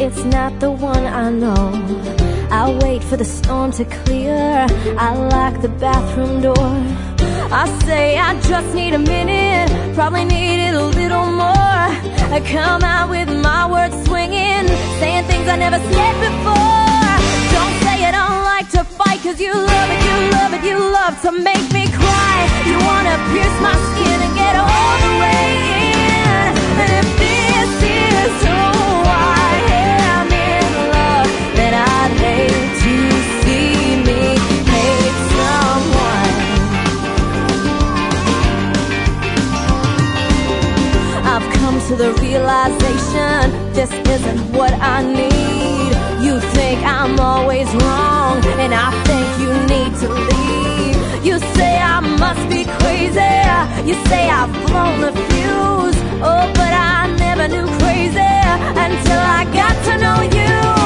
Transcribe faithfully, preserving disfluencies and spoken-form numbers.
it's not the one I know. I wait for the storm to clear, I lock the bathroom door. I say I just need a minute, probably needed a little more. I come out with my words swinging, saying things I never said before. Don't say you don't like to fight, cause you love it, you love it, you love to make me cry. You wanna pierce my skin and get all the way in. And if this is who I am in love, then I'd hate to see me hate someone. I've come to the realization this isn't what I need. You think I'm always wrong, and I think you need to leave. You say I must be crazy, you say I've blown the fuse. Oh, but I never knew crazy until I got to know you.